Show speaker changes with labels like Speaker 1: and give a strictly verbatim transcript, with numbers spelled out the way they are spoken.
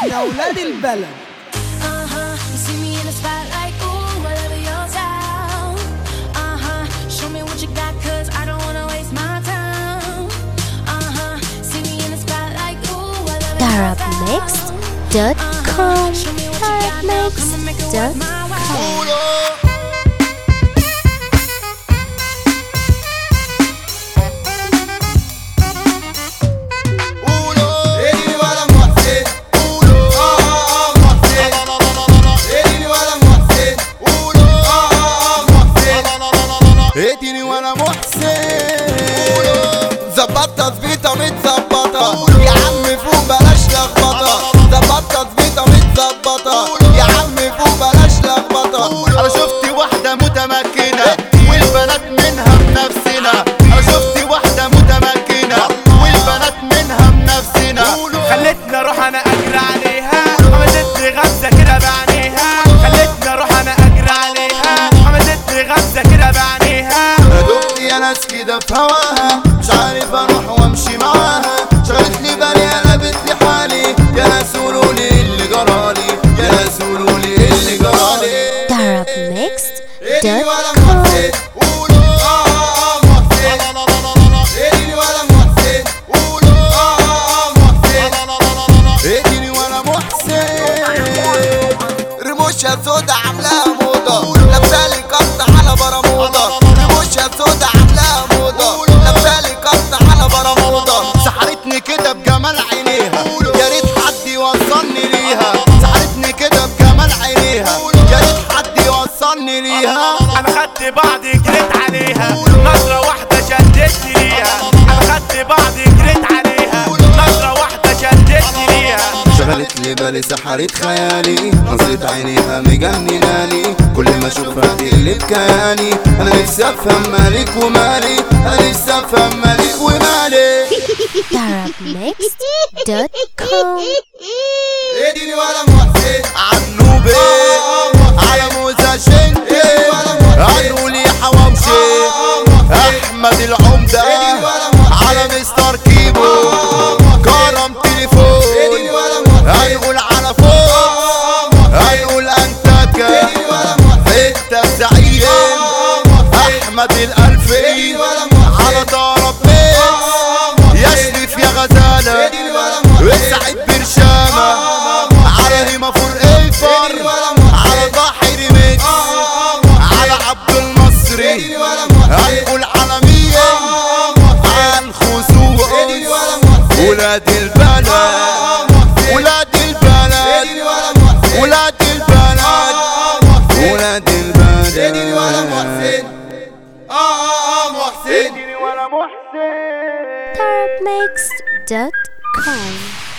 Speaker 1: احنا ولاد البلد.
Speaker 2: Arab Mixed dot com Arab Mixed dot com
Speaker 3: اديني وانا محسن ظبطت تظبيطه متظبطه يا عم فوق بلاش لخبطه. ظبطت تظبيطه متظبطه يا عم فوق بلاش لخبطه. انا شفت واحده متمكنه والبنات منها بنفسنا. انا شفت واحده متمكنه والبنات منها بنفسنا.
Speaker 4: خلتني اروح انا اجري عليها عملتني غمزه كده بعينيها. خلتني اروح انا اجري عليها عملتني غمزه كده بعينيها.
Speaker 3: يا ناس كده في هواها مش عارف اروح وامشي معاها. شغلت لي بالي قلبت لي حالي. يا ناس قولوا لي اللي جرالي. يا ناس قولوا لي اللي جرالي.
Speaker 2: Arab Mixed
Speaker 3: اديني ولا
Speaker 2: dot com
Speaker 3: محسن قولوا اه اه محسن. اديني ولا محسن قولوا اه اه محسن. اديني ولا محسن. رموشها سودا عاملاها موضة لابسالي قط على برموضة. رموشها سودا عاملاها موضة لابسالي قط على برموضة. سحرتني كده بجمال عينيها يا ريت حد يوصلني ليها. سحرتني كده بجمال عينيها يا ريت حد يوصلني ليها.
Speaker 4: انا خدت بعضي جريت عليها نظرة واحدة شدتني ليها. انا خدت بعضي جريت عليها نظرة واحدة شدتني ليها.
Speaker 3: شغلت لي بالي سحرت خيالي. نظرة عينيها مجنناني. كل ما اشوفها تقلب كياني. انا نفسي افهم مالك ومالي. انا نفسي افهم مالك ومالي.
Speaker 2: Arab Mixed dot com
Speaker 3: اديني ولا محسن عنوبي على موزة شنتي. قالوا لي حواوشي احمد العمدة على مستر كيبو كرم تليفون. هنقول على فوق هنقول انتكا انت الزعيم احمد الالفي على ضرب ميكس يشرف يا غزالة وسعيد برشامة على هيما فور الفر على ضاحي ريميكس على عبد المصري. هنقول عالمية عن خصوص ولاد البلد. ولاد البلد ولاد البلد ولاد البلد. اديني ولا محسن اه اه اه محسن. اديني ولا محسن.
Speaker 2: Arab Mixed dot com